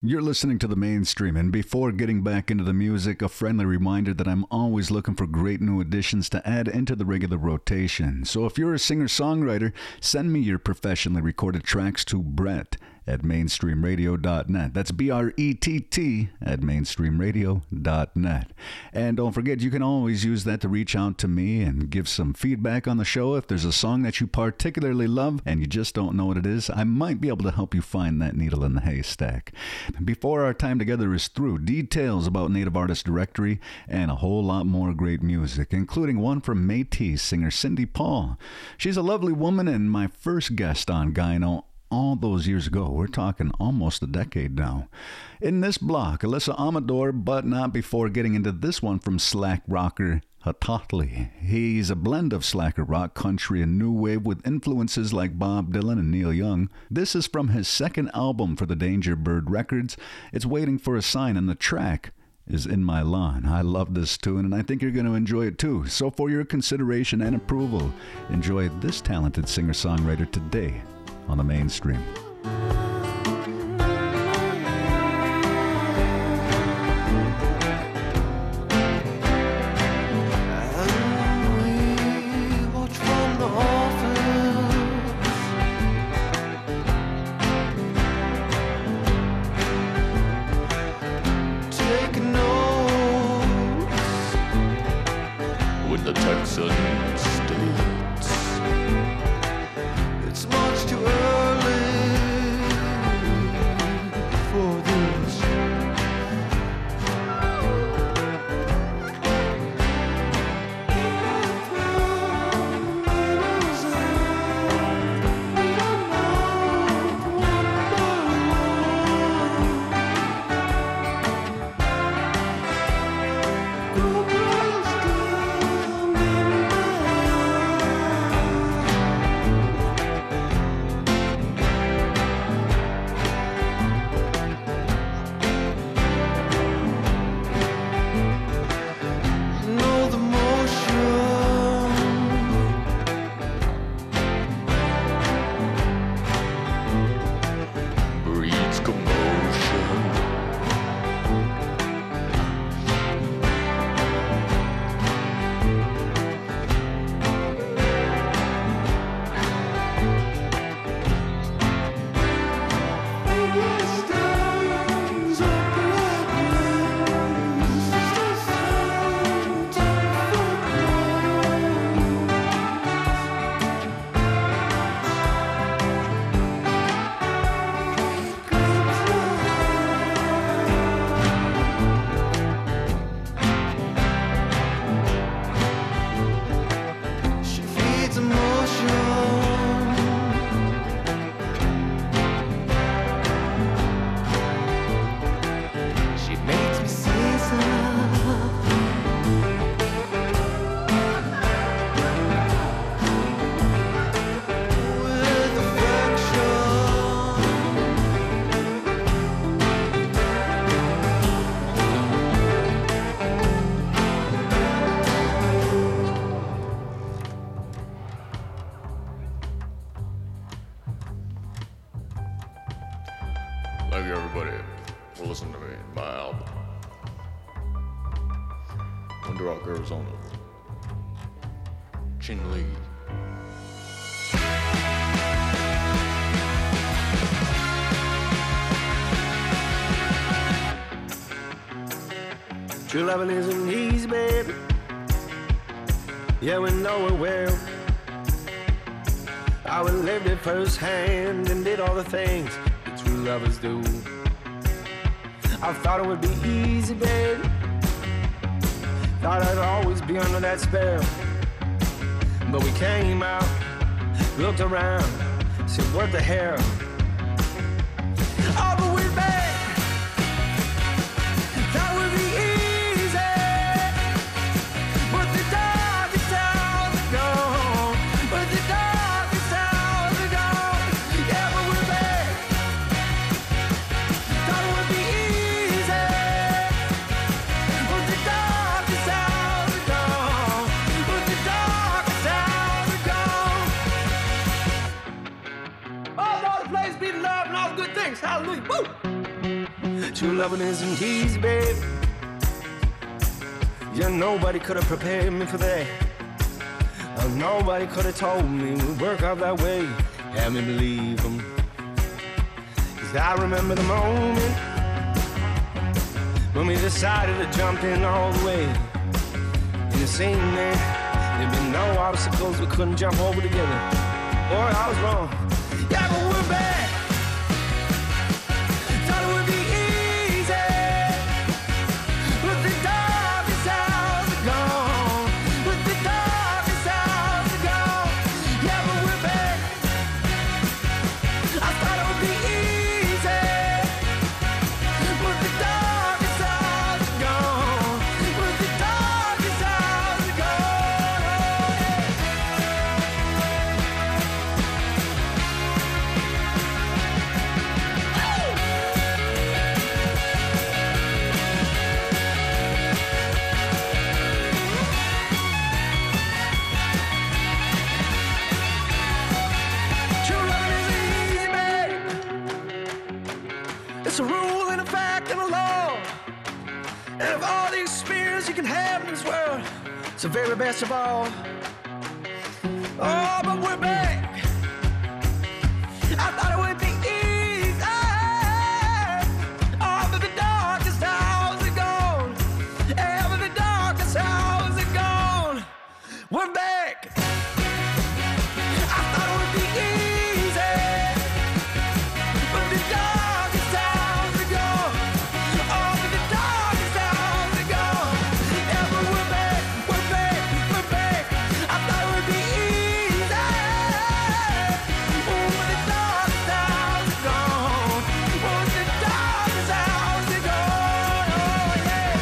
You're listening to The Mainstream, and before getting back into the music, a friendly reminder that I'm always looking for great new additions to add into the regular rotation. So if you're a singer-songwriter, send me your professionally recorded tracks to Brett at mainstreamradio.net. That's BRETT at mainstreamradio.net. And don't forget, you can always use that to reach out to me and give some feedback on the show. If there's a song that you particularly love and you just don't know what it is, I might be able to help you find that needle in the haystack. Before our time together is through, details about Native Artist Directory and a whole lot more great music, including one from Métis singer Cindy Paul. She's a lovely woman and my first guest on Gyno all those years ago. We're talking almost a decade now. In this block, Alyssa Amador, but not before getting into this one from slack rocker Hatatli. He's a blend of slacker rock, country, and new wave with influences like Bob Dylan and Neil Young. This is from his second album for the Danger Bird Records. It's Waiting for a Sign, and the track is In My Lawn. I love this tune, and I think you're going to enjoy it too. So for your consideration and approval, enjoy this talented singer-songwriter today on The Mainstream. Thank you, everybody, for listening to me, my album, Winter Rock, Arizona, Chin Lee. True loving isn't easy, baby. Yeah, we know it well. I lived it firsthand and did all the things that true lovers do. I thought it would be easy, baby. Thought I'd always be under that spell. But we came out, looked around, said, what the hell? Oh, but we're back. Thought we'd be easy. But the darkest hours are gone. But the darkest hours are gone. Yeah, but we're back. Thought it would be easy. But the darkest hours are gone. But the darkest hours are gone. All over the place. True loving isn't easy, babe. Yeah, nobody could have prepared me for that. Nobody could have told me we'd work out that way. Had me believe them. 'Cause I remember the moment when we decided to jump in all the way. And it seemed that there'd been no obstacles we couldn't jump over together. Boy, I was wrong. Yeah, but we're back. Thought it would be easy. With the darkest hours gone. With the darkest hours gone. Yeah, but we're back. I thought it would be easy. With the darkest hours gone. With the darkest hours gone. True loving isn't easy, babe. It's a rule and a fact and a law. And of all the experience you can have in this world, it's the very best of all. Oh, but we're back. I thought it would be easy. Oh, but the darkest hours are gone. Yeah, but the darkest hours are gone. We're back. I thought it would be easy. But the darkest hours are gone. Oh, but the darkest hours are gone. Yeah, but we're back, we're back, we're back. I thought it would be easy. Oh, but the darkest hours are gone. Oh, the darkest hours are gone. Oh, yeah.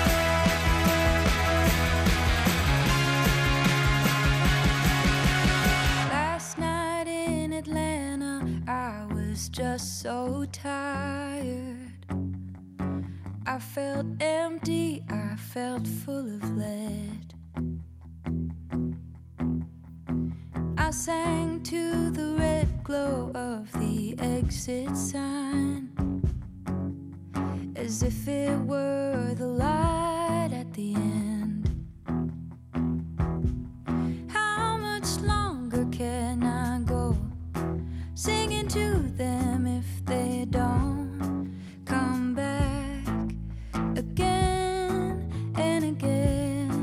Last night in Atlanta, I was just so tired. I felt empty, I felt full of lead. I sang to the red glow of the exit sign, as if it were the light at the end. How much longer can I go singing to them if they don't come back again and again?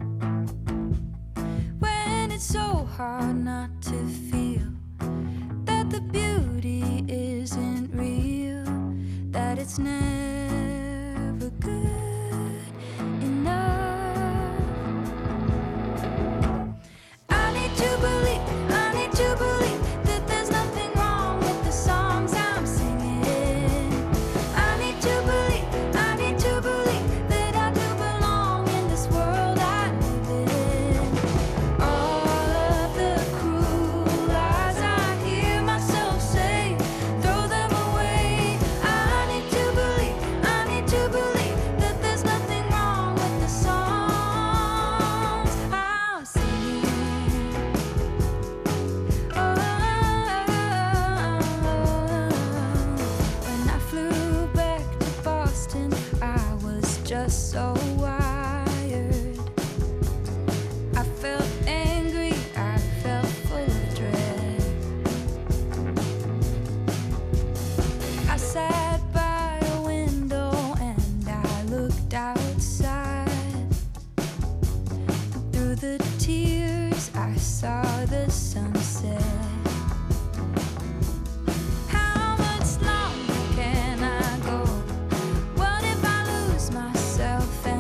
When it's so hard not to feel that the beauty isn't real, that it's never good enough. I need to believe that there's nothing wrong with the songs I'm singing. I need to believe that I do belong in this world I live in. All of the cruel lies I hear myself say, throw them away. I need to believe that there's nothing wrong with the songs I'm singing. When I flew back to Boston, I was just so wired. I felt angry, I felt full of dread. I sat by a window and I looked outside. Through the tears, I saw the sunset. How much longer can I go? What if I lose myself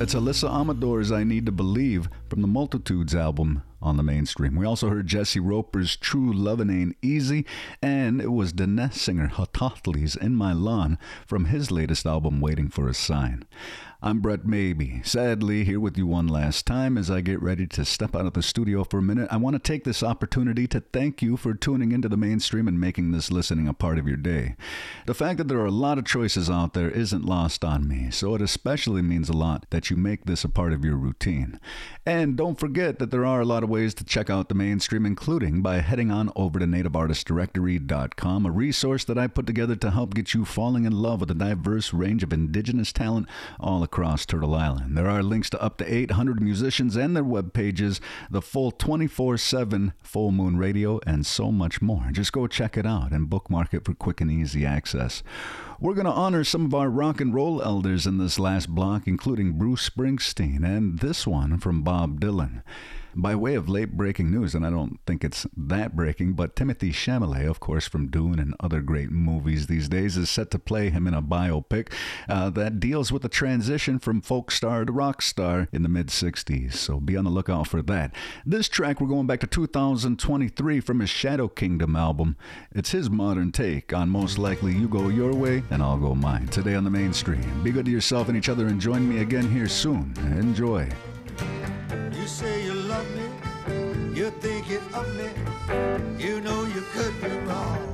That's Alyssa Amador's I Need to Believe from the Multitudes album on the Mainstream. We also heard Jesse Roper's True Lovin' Ain't Easy, and it was Dinesh singer Hototli's In My Lawn from his latest album, Waiting for a Sign. I'm Brett Maybe, sadly here with you one last time as I get ready to step out of the studio for a minute. I want to take this opportunity to thank you for tuning into the Mainstream and making this listening a part of your day. The fact that there are a lot of choices out there isn't lost on me, so it especially means a lot that you make this a part of your routine. And don't forget that there are a lot of ways to check out the Mainstream, including by heading on over to nativeartistdirectory.com, a resource that I put together to help get you falling in love with a diverse range of indigenous talent all across Turtle Island. There are links to up to 800 musicians and their web pages, the full 24/7 Full Moon Radio, and so much more. Just go check it out and bookmark it for quick and easy access. We're going to honor some of our rock and roll elders in this last block, including Bruce Springsteen, and this one from Bob Dylan. By way of late-breaking news, and I don't think it's that breaking, but Timothée Chalamet, of course, from Dune and other great movies these days, is set to play him in a biopic that deals with the transition from folk star to rock star in the mid-'60s, so be on the lookout for that. This track, we're going back to 2023 from his Shadow Kingdom album. It's his modern take on most likely You Go Your Way and I'll Go Mine. Today on the Mainstream. Be good to yourself and each other and join me again here soon. Enjoy. You say you love me, you're thinking of me, you know you could be wrong.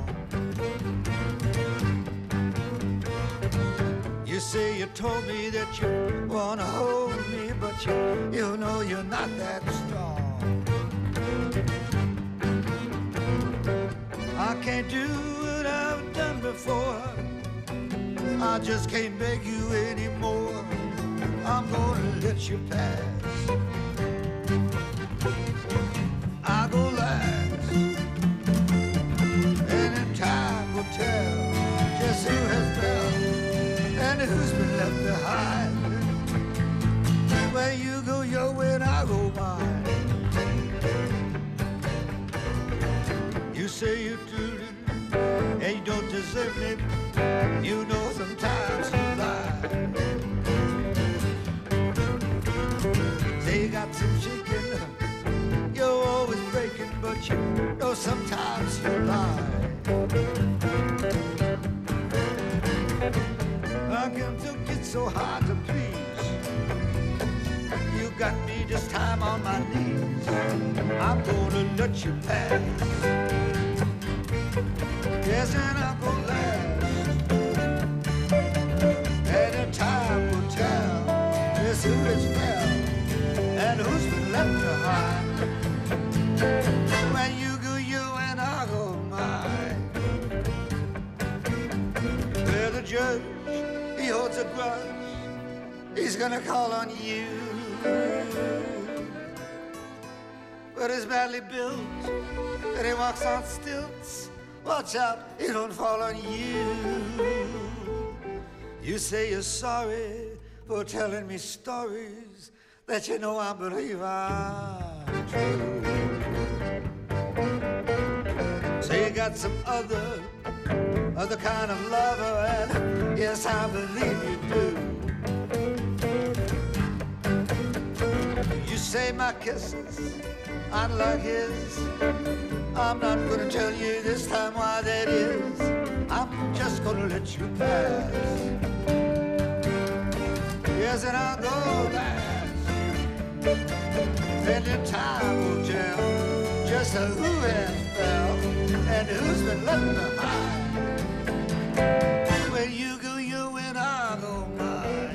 You say you told me that you wanna hold me, but you know you're not that strong. I can't do what I've done before, I just can't beg you anymore, I'm gonna let you pass. I go last, and in time will tell just who has fell and who's been left behind. Where you go your way and I go mine. You say you do and you don't deserve me. You know sometimes you lie. Say you got some shaking, you're always breaking, but you know sometimes you lie. How come it's so hard to please? You got me this time on my knees. I'm gonna let you pass. Yes, and I'll go last. And the time will tell just who is well and who's been left behind. When you go you and I go mine. Where the judge, he holds a grudge, he's gonna call on you. But he's badly built and he walks on stilts. Watch out, he don't fall on you. You say you're sorry for telling me stories that you know I believe are true. Say you got some other kind of lover, and yes, I believe you do. You say my kisses aren't like his. I'm not gonna tell you this time why that is. I'm just gonna let you pass. Yes, and I'll go last. Then the time will tell just who has fell and who's been left behind. When you go your way and I'll go mine.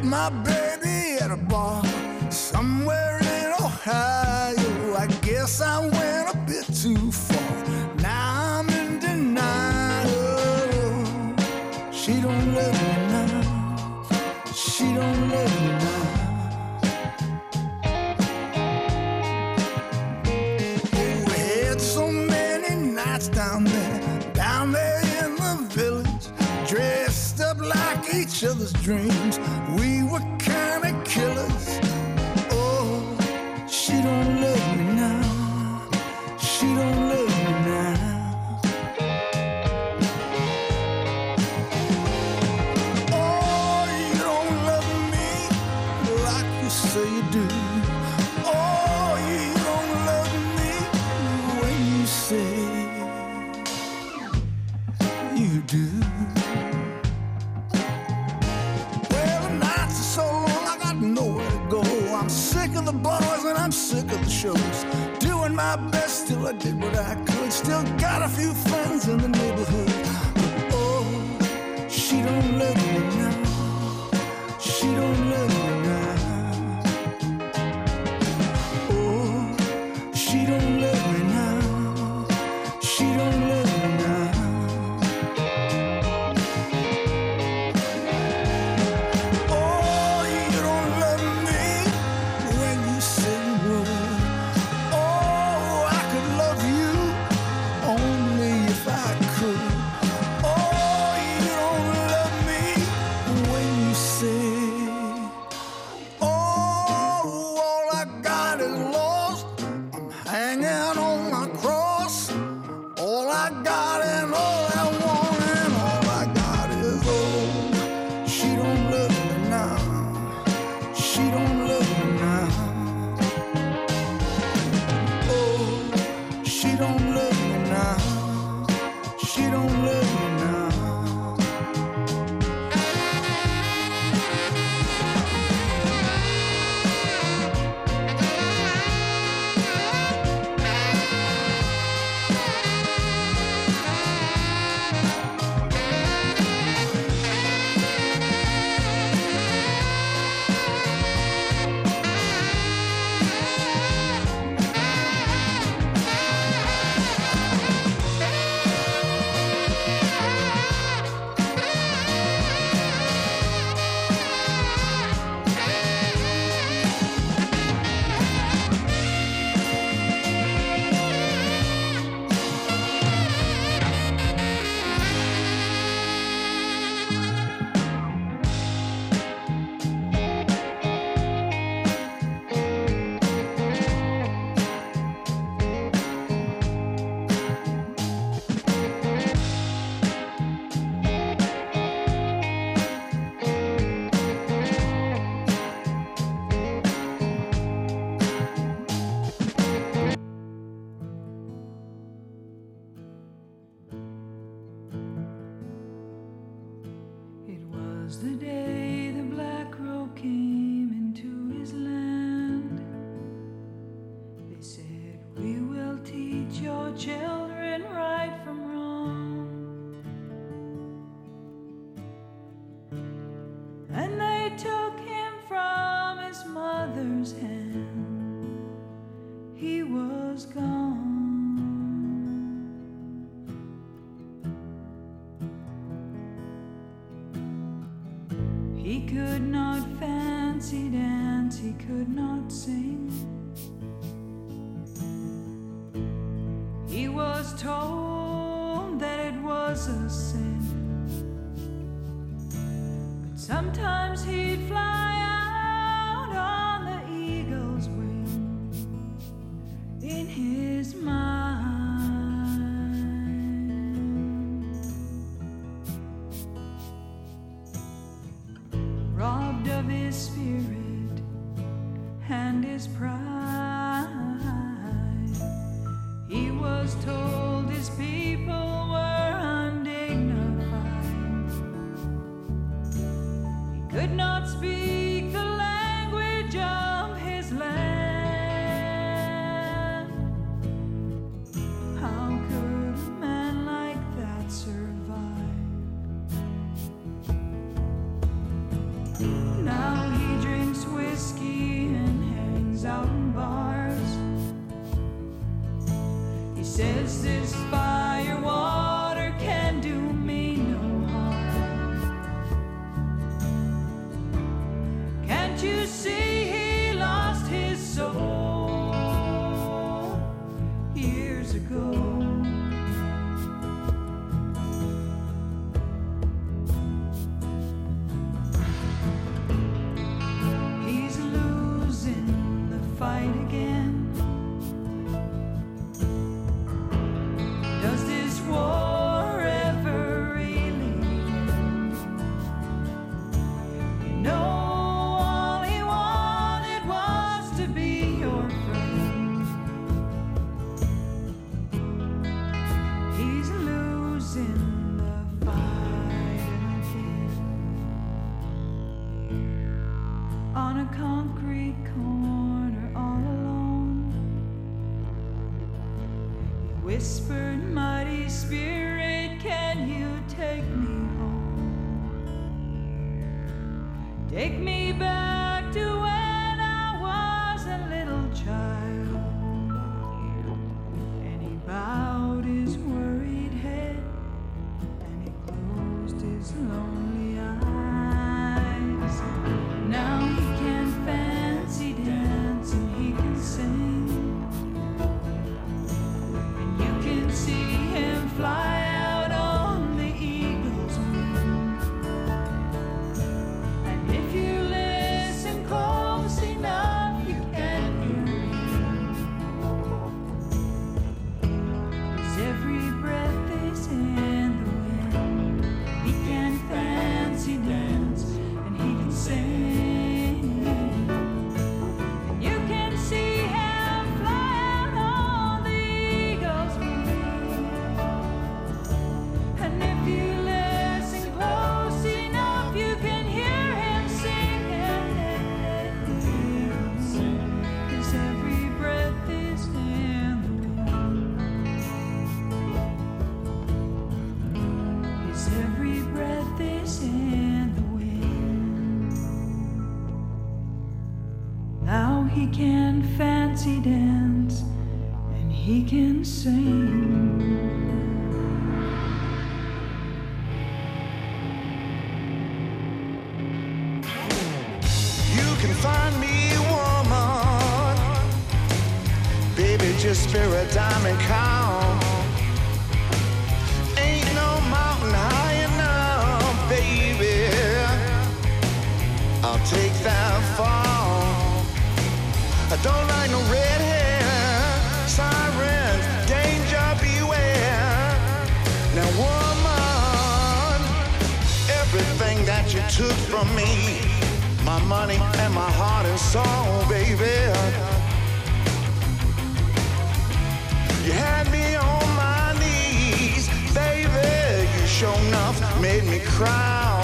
my baby at a bar somewhere in Ohio. I guess I went a bit too far. Now I'm in denial. She don't love me now. She don't love me now. Oh, we had so many nights down there in the village, dressed up like each other's dreams. We were kind of killers. Oh, she don't love me now. She don't love me now. Oh, you don't love me like you say you do. Oh, you don't love me when you say you do. Well, the nights are so long, I got nowhere to go. I'm sick of the bars and I'm sick of the shows. Doing my best till I did what I could. Still got a few friends in the neighborhood. But oh, she don't love me now. She don't love me now. Oh, she don't love me now. She don't love me now. Oh, you don't love me when you say you would. Oh, I could love you only if I could. Oh, you don't love me when you say, oh, all I got is lost. I'm hanging on my cross. All I got and all I want and all I got is oh, she don't love me now. She don't love me now. Oh, she don't love me now. She don't love me now. It was the day the Black Crow came into his land. They said, we will teach your children right from wrong. And they took him from his mother's hand. He was gone. He could not fancy dance, he could not sing. He was told that it was a sin. But sometimes he'd fly out on the eagle's wing in his mind. Robbed of his spirit and his pride, he was told his people were undignified. He could not speak the language of his land. How could a man like that survive? Now says this fire water can do me no harm. Can't you see he lost his soul years ago? He's losing the fight again. Does this war ever really end? You know, all he wanted was to be your friend. He's losing the fight again. On a concrete corner all alone, he whispered, mighty spirit, can you take me home? Take me back to when I was a little child. And he bowed his worried head and he closed his lonely eyes. Now he can fancy dance and he can sing. You can see him fly out on the eagle's wing. And if you listen close enough, you can hear him. His every breath is in the wind. He can fancy dance and he can sing. And you can see him fly out on the eagle's wing. And if you listen close enough, you can hear him sing. His every breath is in the wind. His every breath is in the wind. Now he can fancy dance and he can sing. You can find me, woman. Baby, just spare a dime and count. Ain't no mountain high enough, baby. I'll take that fall. I don't like no red hair, sirens, danger beware. Now, woman, everything that you took from me, my money and my heart and soul, baby. You had me on my knees, baby. You sure enough made me cry.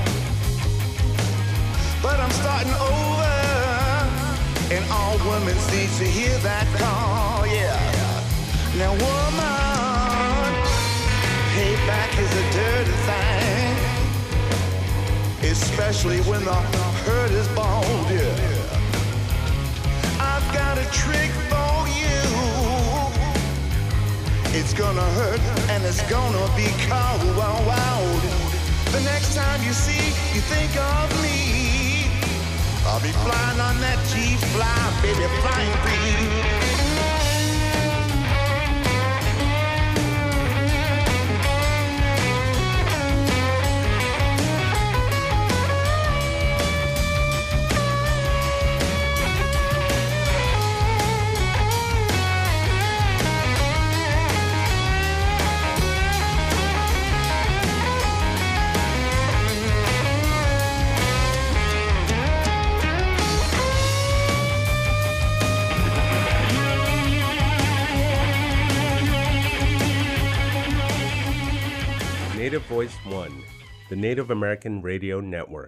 But I'm starting over, and all women need to hear that call, yeah. Now, woman, payback is a dirty thing, especially when the hurt is bold, yeah. I've got a trick for you. It's gonna hurt and it's gonna be cold. The next time you see, you think of me, I'll be flying on that G-fly, baby, flying free. Native Voice One, the Native American Radio Network.